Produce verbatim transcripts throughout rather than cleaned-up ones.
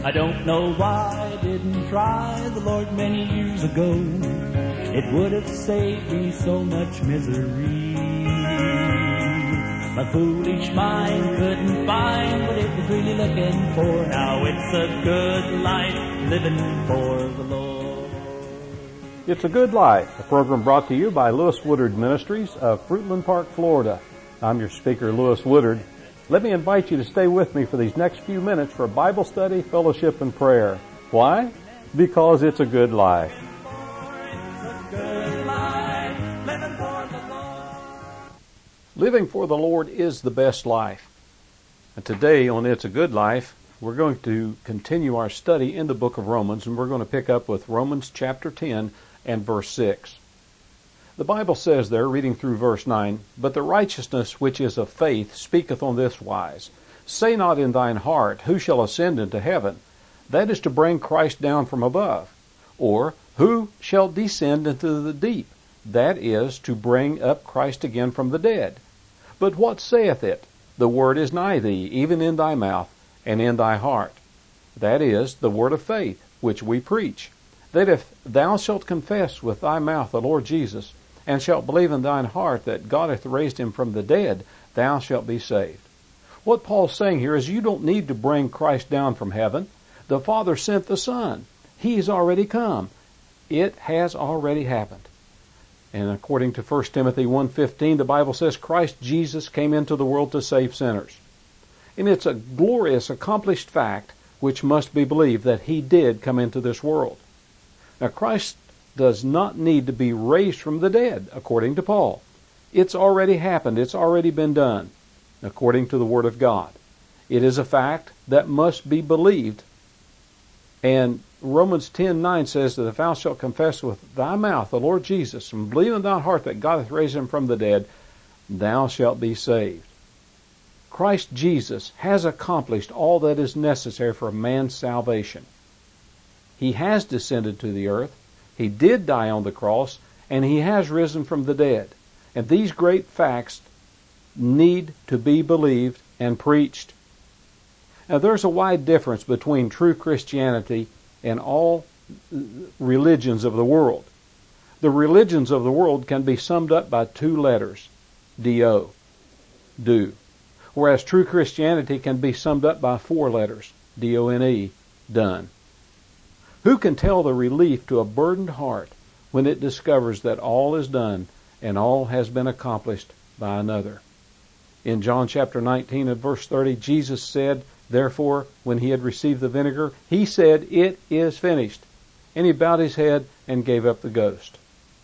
I don't know why I didn't try the Lord many years ago. It would have saved me so much misery. My foolish mind couldn't find what it was really looking for. Now it's a good life living for the Lord. It's a Good Life, a program brought to you by Lewis Woodard Ministries of Fruitland Park, Florida. I'm your speaker, Lewis Woodard. Let me invite you to stay with me for these next few minutes for Bible study, fellowship, and prayer. Why? Because it's a good life. Living for the Lord is the best life. And today on It's a Good Life, we're going to continue our study in the book of Romans, and we're going to pick up with Romans chapter ten and verse six. The Bible says there, reading through verse nine, "But the righteousness which is of faith speaketh on this wise, Say not in thine heart, Who shall ascend into heaven? That is to bring Christ down from above. Or, Who shall descend into the deep? That is to bring up Christ again from the dead. But what saith it? The word is nigh thee, even in thy mouth and in thy heart. That is the word of faith, which we preach. That if thou shalt confess with thy mouth the Lord Jesus, and shalt believe in thine heart that God hath raised him from the dead, thou shalt be saved." What Paul's saying here is you don't need to bring Christ down from heaven. The Father sent the Son. He's already come. It has already happened. And according to First Timothy one fifteen, the Bible says Christ Jesus came into the world to save sinners. And it's a glorious, accomplished fact which must be believed that he did come into this world. Now, Christ does not need to be raised from the dead, according to Paul. It's already happened. It's already been done, according to the Word of God. It is a fact that must be believed. And Romans ten nine says that if thou shalt confess with thy mouth the Lord Jesus, and believe in thy heart that God hath raised him from the dead, thou shalt be saved. Christ Jesus has accomplished all that is necessary for man's salvation. He has descended to the earth. He did die on the cross, and he has risen from the dead. And these great facts need to be believed and preached. Now, there's a wide difference between true Christianity and all religions of the world. The religions of the world can be summed up by two letters, D O, do. Whereas true Christianity can be summed up by four letters, D O N E, done. Who can tell the relief to a burdened heart when it discovers that all is done and all has been accomplished by another? In John chapter nineteen and verse thirty, Jesus said, therefore, when he had received the vinegar, he said, "It is finished." And he bowed his head and gave up the ghost.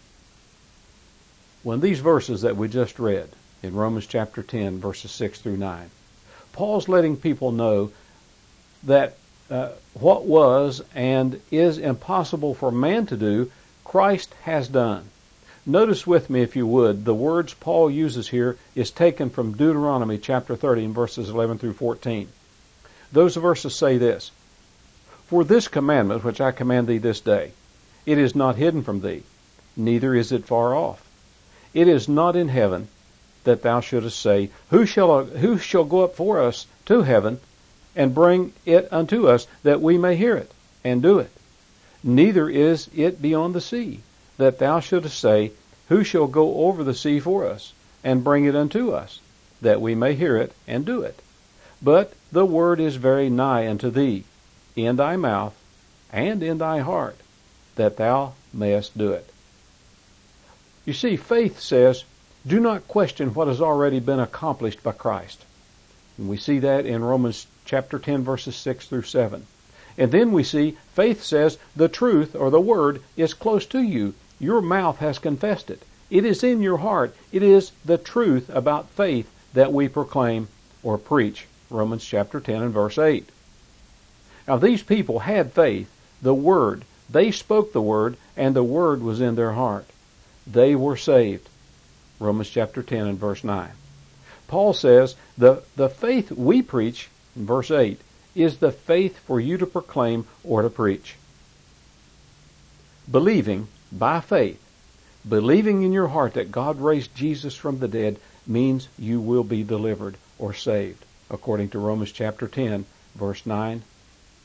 When these verses that we just read in Romans chapter ten, verses six through nine, Paul's letting people know that Uh, what was and is impossible for man to do, Christ has done. Notice with me, if you would, the words Paul uses here is taken from Deuteronomy chapter thirty and verses eleven through fourteen. Those verses say this: "For this commandment which I command thee this day, it is not hidden from thee, neither is it far off. It is not in heaven, that thou shouldest say, Who shall, who shall go up for us to heaven, and bring it unto us, that we may hear it, and do it. Neither is it beyond the sea, that thou shouldest say, Who shall go over the sea for us, and bring it unto us, that we may hear it, and do it. But the word is very nigh unto thee, in thy mouth, and in thy heart, that thou mayest do it." You see, faith says, do not question what has already been accomplished by Christ. And we see that in Romans chapter ten, verses six through seven. And then we see faith says the truth, or the word, is close to you. Your mouth has confessed it. It is in your heart. It is the truth about faith that we proclaim or preach. Romans chapter ten and verse eight. Now, these people had faith, the word. They spoke the word, and the word was in their heart. They were saved. Romans chapter ten and verse nine. Paul says the, the faith we preach, in verse eight, is the faith for you to proclaim or to preach. Believing by faith, believing in your heart that God raised Jesus from the dead, means you will be delivered or saved, according to Romans chapter ten, verse nine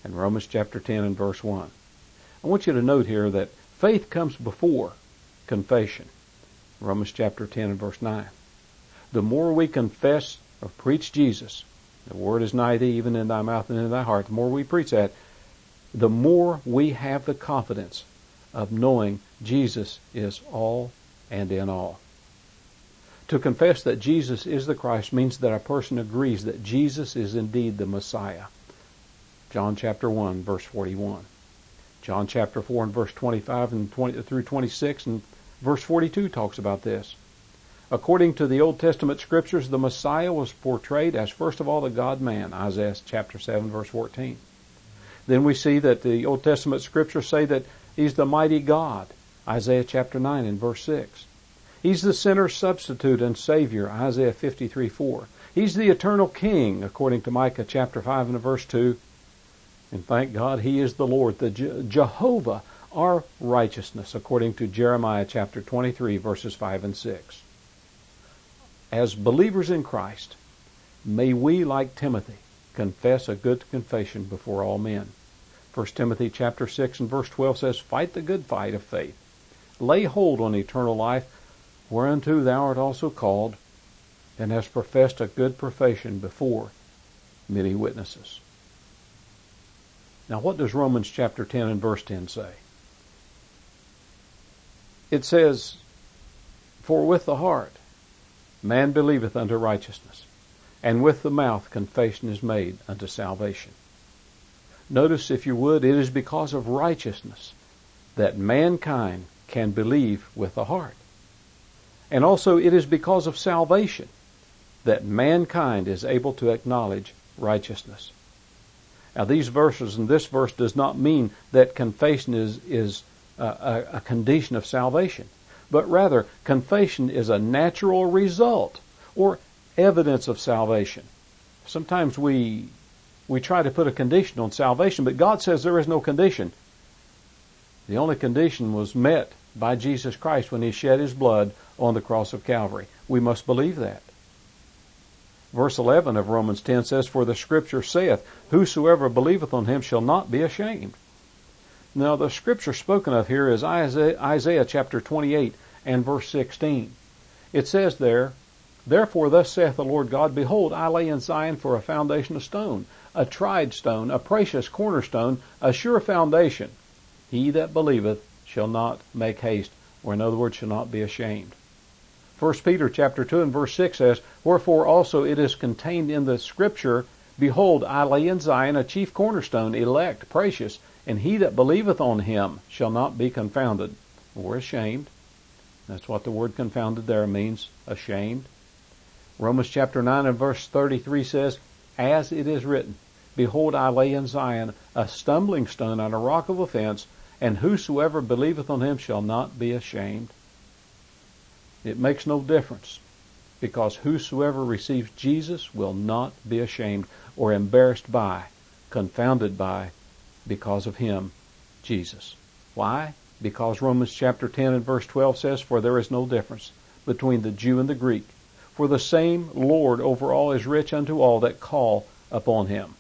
And Romans chapter ten and verse one. I want you to note here that faith comes before confession. Romans chapter ten and verse nine. The more we confess or preach Jesus, the word is nigh thee, even in thy mouth and in thy heart, the more we preach that, the more we have the confidence of knowing Jesus is all and in all. To confess that Jesus is the Christ means that a person agrees that Jesus is indeed the Messiah. John chapter one, verse forty-one. John chapter four and verse twenty-five and twenty through twenty-six and verse forty-two talks about this. According to the Old Testament scriptures, the Messiah was portrayed as first of all the God-man, Isaiah chapter seven, verse fourteen. Then we see that the Old Testament scriptures say that He's the mighty God, Isaiah chapter nine and verse six. He's the sinner's substitute and Savior, Isaiah fifty-three, four. He's the eternal King, according to Micah chapter five and verse two. And thank God He is the Lord, the Je- Jehovah, our righteousness, according to Jeremiah chapter twenty-three, verses five and six. As believers in Christ, may we, like Timothy, confess a good confession before all men. First Timothy chapter six and verse twelve says, fight the good fight of faith. Lay hold on eternal life, whereunto thou art also called, and hast professed a good profession before many witnesses. Now what does Romans chapter ten and verse ten say? It says, for with the heart man believeth unto righteousness, and with the mouth confession is made unto salvation. Notice, if you would, it is because of righteousness that mankind can believe with the heart. And also it is because of salvation that mankind is able to acknowledge righteousness. Now these verses and this verse does not mean that confession is, is a, a, a condition of salvation, but rather confession is a natural result or evidence of salvation. Sometimes we we try to put a condition on salvation, but God says there is no condition. The only condition was met by Jesus Christ when He shed His blood on the cross of Calvary. We must believe that. Verse eleven of Romans ten says, for the Scripture saith, whosoever believeth on Him shall not be ashamed. Now the Scripture spoken of here is Isaiah, Isaiah chapter twenty-eight and verse sixteen. It says there, therefore thus saith the Lord God, behold, I lay in Zion for a foundation of stone, a tried stone, a precious cornerstone, a sure foundation. He that believeth shall not make haste, or in other words, shall not be ashamed. First Peter chapter two and verse six says, wherefore also it is contained in the Scripture, behold, I lay in Zion a chief cornerstone, elect, precious, and he that believeth on Him shall not be confounded, or ashamed. That's what the word confounded there means, ashamed. Romans chapter nine and verse thirty-three says, as it is written, behold, I lay in Zion a stumbling stone and a rock of offense, and whosoever believeth on Him shall not be ashamed. It makes no difference, because whosoever receives Jesus will not be ashamed or embarrassed by, confounded by, because of Him, Jesus. Why? Because Romans chapter ten and verse twelve says, for there is no difference between the Jew and the Greek, for the same Lord over all is rich unto all that call upon Him.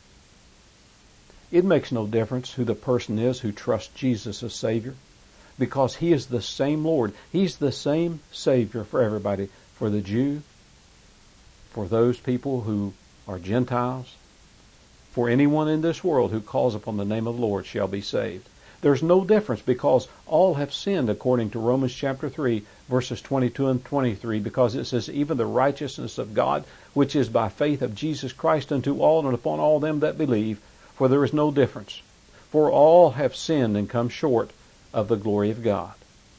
It makes no difference who the person is who trusts Jesus as Savior, because He is the same Lord. He's the same Savior for everybody, for the Jew, for those people who are Gentiles, for anyone in this world who calls upon the name of the Lord shall be saved. There's no difference, because all have sinned, according to Romans chapter three, verses twenty-two and twenty-three, because it says, even the righteousness of God, which is by faith of Jesus Christ unto all and upon all them that believe, for there is no difference. For all have sinned and come short of the glory of God.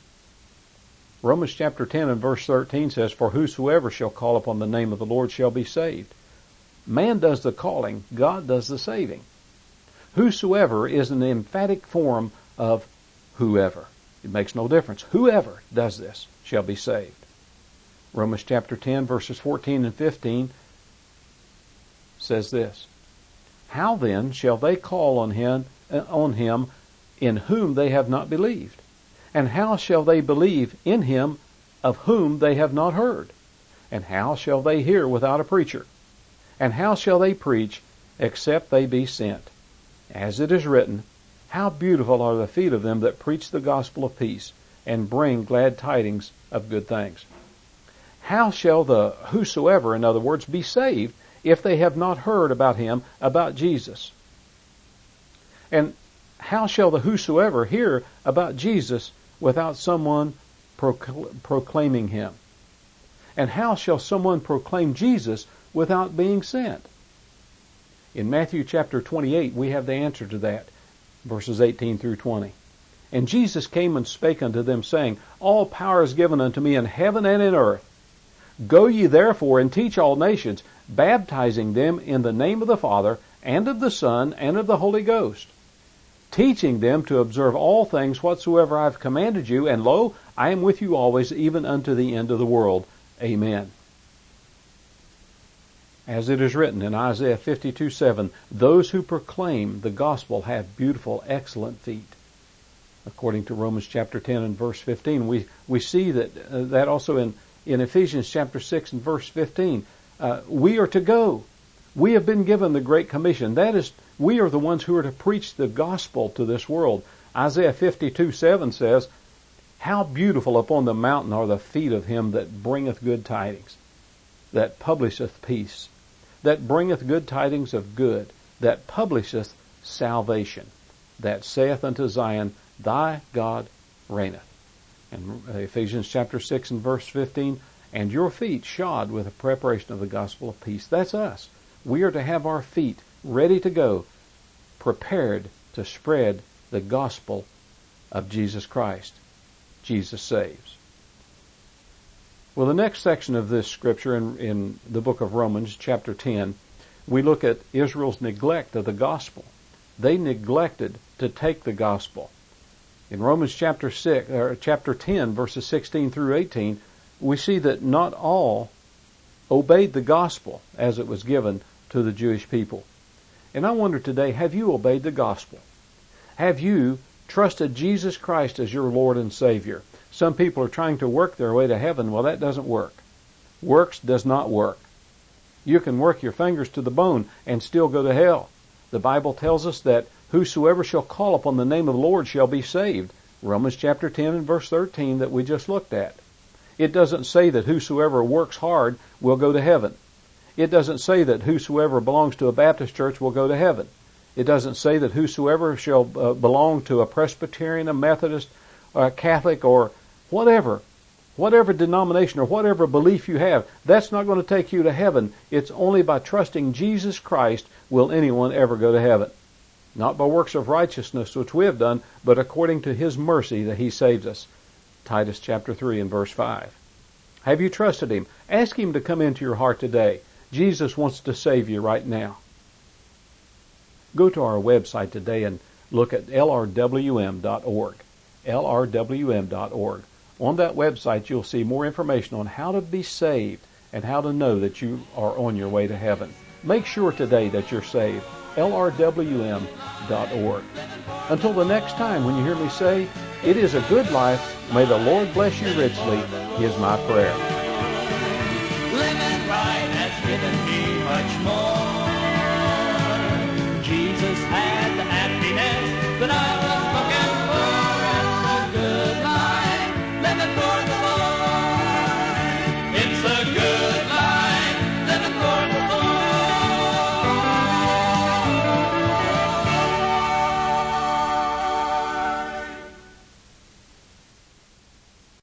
Romans chapter ten and verse thirteen says, for whosoever shall call upon the name of the Lord shall be saved. Man does the calling, God does the saving. Whosoever is an emphatic form of whoever. It makes no difference. Whoever does this shall be saved. Romans chapter ten verses fourteen and fifteen says this, how then shall they call on him, on him in whom they have not believed? And how shall they believe in Him of whom they have not heard? And how shall they hear without a preacher? And how shall they preach except they be sent? As it is written, how beautiful are the feet of them that preach the gospel of peace and bring glad tidings of good things. How shall the whosoever, in other words, be saved if they have not heard about him, about Jesus? And how shall the whosoever hear about Jesus without someone procl- proclaiming him? And how shall someone proclaim Jesus without being sent? In Matthew chapter twenty-eight, we have the answer to that, verses eighteen through twenty. And Jesus came and spake unto them, saying, all power is given unto me in heaven and in earth. Go ye therefore and teach all nations, baptizing them in the name of the Father, and of the Son, and of the Holy Ghost, teaching them to observe all things whatsoever I have commanded you, and lo, I am with you always, even unto the end of the world. Amen. As it is written in Isaiah fifty-two seven, those who proclaim the gospel have beautiful, excellent feet. According to Romans chapter ten and verse fifteen, we, we see that, uh, that also in, in Ephesians chapter six and verse fifteen. Uh, we are to go. We have been given the Great Commission. That is, we are the ones who are to preach the gospel to this world. Isaiah fifty-two seven says, how beautiful upon the mountain are the feet of him that bringeth good tidings, that publisheth peace, that bringeth good tidings of good, that publisheth salvation, that saith unto Zion, thy God reigneth. And Ephesians chapter six and verse fifteen, and your feet shod with the preparation of the gospel of peace. That's us. We are to have our feet ready to go, prepared to spread the gospel of Jesus Christ. Jesus saves. Well, the next section of this scripture in, in the book of Romans, chapter ten, we look at Israel's neglect of the gospel. They neglected to take the gospel. In Romans chapter six, or chapter ten, verses sixteen through eighteen, we see that not all obeyed the gospel as it was given to the Jewish people. And I wonder today, have you obeyed the gospel? Have you trusted Jesus Christ as your Lord and Savior? Some people are trying to work their way to heaven. Well, that doesn't work. Works does not work. You can work your fingers to the bone and still go to hell. The Bible tells us that whosoever shall call upon the name of the Lord shall be saved. Romans chapter ten and verse thirteen that we just looked at. It doesn't say that whosoever works hard will go to heaven. It doesn't say that whosoever belongs to a Baptist church will go to heaven. It doesn't say that whosoever shall uh, belong to a Presbyterian, a Methodist, or a Catholic, or whatever, whatever denomination or whatever belief you have, that's not going to take you to heaven. It's only by trusting Jesus Christ will anyone ever go to heaven. Not by works of righteousness which we have done, but according to His mercy that He saves us. Titus chapter three and verse five. Have you trusted Him? Ask Him to come into your heart today. Jesus wants to save you right now. Go to our website today and look at L R W M dot org. L R W M dot org. On that website you'll see more information on how to be saved and how to know that you are on your way to heaven. Make sure today that you're saved. L R W M dot org. Until the next time when you hear me say, it is a good life, may the Lord bless you richly, is my prayer. Living right has given me much more.